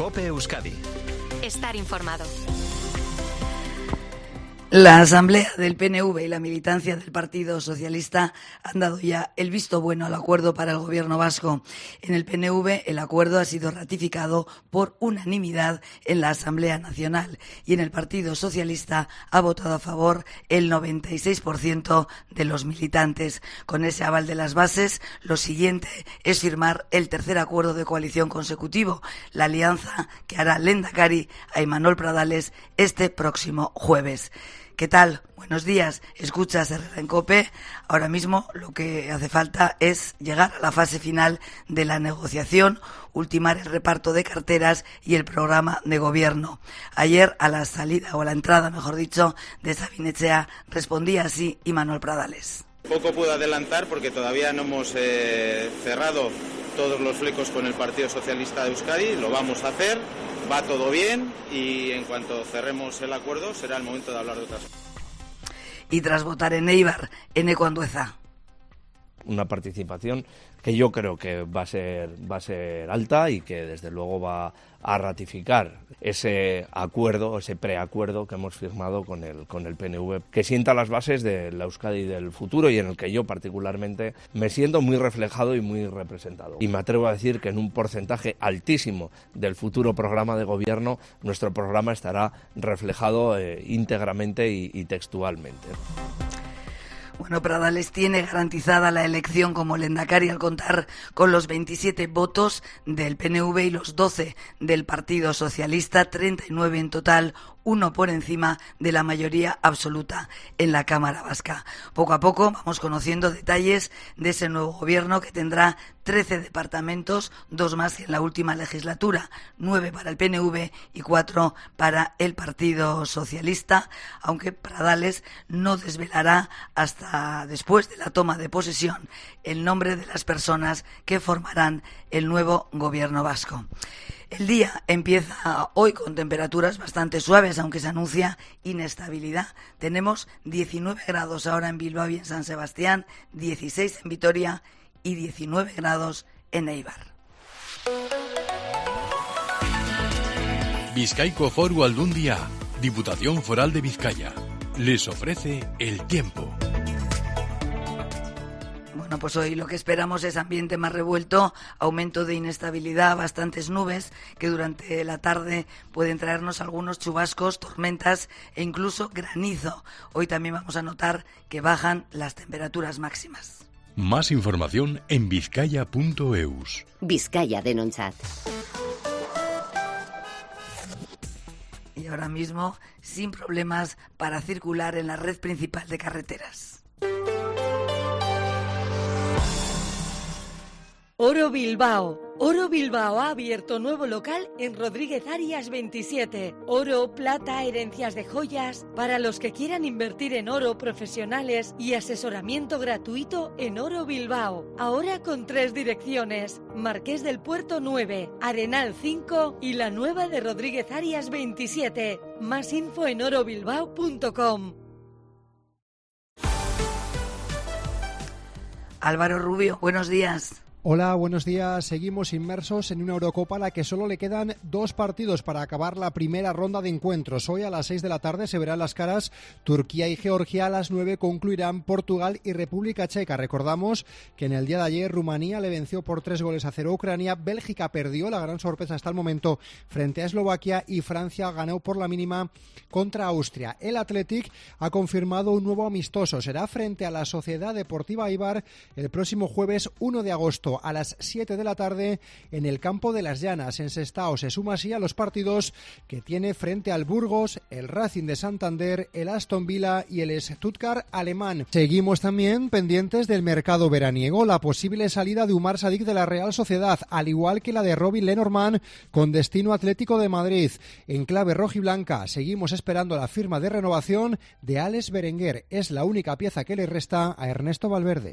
COPE Euskadi. Estar informado. La Asamblea del PNV y la militancia del Partido Socialista han dado ya el visto bueno al acuerdo para el Gobierno vasco. En el PNV el acuerdo ha sido ratificado por unanimidad en la Asamblea Nacional y en el Partido Socialista ha votado a favor el 96% de los militantes. Con ese aval de las bases, lo siguiente es firmar el tercer acuerdo de coalición consecutivo, la alianza que hará Lehendakari a Imanol Pradales este próximo jueves. ¿Qué tal? Buenos días. Escuchas Herrera en COPE. Ahora mismo lo que hace falta es llegar a la fase final de la negociación, ultimar el reparto de carteras y el programa de gobierno. Ayer, a la salida, o a la entrada, mejor dicho, de Sabin Etxea, respondía así Imanol Pradales. Poco puedo adelantar porque todavía no hemos cerrado todos los flecos con el Partido Socialista de Euskadi. Lo vamos a hacer. Va todo bien y en cuanto cerremos el acuerdo será el momento de hablar de otras cosas. Y tras votar en Eibar, Eneko Andueza. Una participación que yo creo que va a ser alta y que desde luego va a ratificar ese acuerdo, ese preacuerdo que hemos firmado con el PNV, que sienta las bases de la Euskadi del futuro y en el que yo particularmente me siento muy reflejado y muy representado. Y me atrevo a decir que en un porcentaje altísimo del futuro programa de gobierno, nuestro programa estará reflejado íntegramente y textualmente. Bueno, Pradales tiene garantizada la elección como Lehendakari al contar con los 27 votos del PNV y los 12 del Partido Socialista, 39 en total, uno por encima de la mayoría absoluta en la Cámara Vasca. Poco a poco vamos conociendo detalles de ese nuevo gobierno que tendrá 13 departamentos, 2 más que en la última legislatura, 9 para el PNV y 4 para el Partido Socialista, aunque Pradales no desvelará hasta después de la toma de posesión el nombre de las personas que formarán el nuevo gobierno vasco. El día empieza hoy con temperaturas bastante suaves, aunque se anuncia inestabilidad. Tenemos 19 grados ahora en Bilbao y en San Sebastián, 16 en Vitoria y 19 grados en Eibar. Bizkaiko Foru Aldundia, Diputación Foral de Vizcaya, les ofrece el tiempo. Bueno, pues hoy lo que esperamos es ambiente más revuelto, aumento de inestabilidad, bastantes nubes que durante la tarde pueden traernos algunos chubascos, tormentas e incluso granizo. Hoy también vamos a notar que bajan las temperaturas máximas. Más información en bizkaia.eus. Vizcaya denontzat. Y ahora mismo sin problemas para circular en la red principal de carreteras. Oro Bilbao. Oro Bilbao ha abierto nuevo local en Rodríguez Arias 27. Oro, plata, herencias de joyas. Para los que quieran invertir en oro, profesionales y asesoramiento gratuito en Oro Bilbao. Ahora con 3 direcciones. Marqués del Puerto 9, Arenal 5 y la nueva de Rodríguez Arias 27. Más info en orobilbao.com. Álvaro Rubio, buenos días. Hola, buenos días. Seguimos inmersos en una Eurocopa a la que solo le quedan 2 partidos para acabar la primera ronda de encuentros. Hoy a las 6 de la tarde se verán las caras Turquía y Georgia. A las 9 concluirán Portugal y República Checa. Recordamos que en el día de ayer Rumanía le venció por 3-0 a Ucrania. Bélgica perdió, la gran sorpresa hasta el momento, frente a Eslovaquia, y Francia ganó por la mínima contra Austria. El Athletic ha confirmado un nuevo amistoso. Será frente a la Sociedad Deportiva Eibar el próximo jueves 1 de agosto. A las 7 de la tarde en el campo de Las Llanas, en Sestao. Se suma así a los partidos que tiene frente al Burgos, el Racing de Santander, el Aston Villa y el Stuttgart alemán. Seguimos también pendientes del mercado veraniego, la posible salida de Umar Sadik de la Real Sociedad, al igual que la de Robin Lenormand con destino Atlético de Madrid. En clave rojiblanca seguimos esperando la firma de renovación de Alex Berenguer. Es la única pieza que le resta a Ernesto Valverde.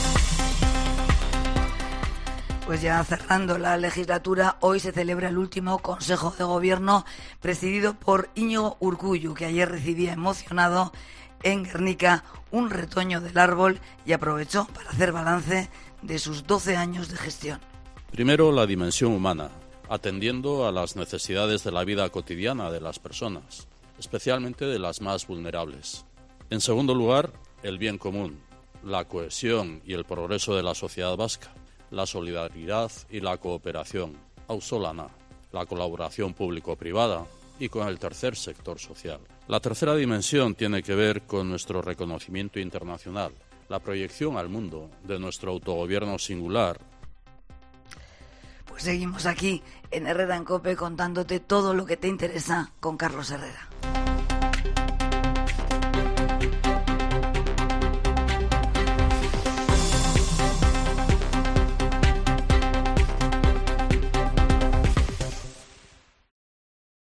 Pues ya cerrando la legislatura, hoy se celebra el último Consejo de Gobierno presidido por Íñigo Urkullu, que ayer recibía emocionado en Guernica un retoño del árbol y aprovechó para hacer balance de sus 12 años de gestión. Primero, la dimensión humana. atendiendo a las necesidades de la vida cotidiana de las personas, especialmente de las más vulnerables. En segundo lugar, el bien común, la cohesión y el progreso de la sociedad vasca, la solidaridad y la cooperación, auzolana, la colaboración público-privada y con el tercer sector social. La tercera dimensión tiene que ver con nuestro reconocimiento internacional, la proyección al mundo de nuestro autogobierno singular. Pues seguimos aquí en Herrera en COPE contándote todo lo que te interesa con Carlos Herrera.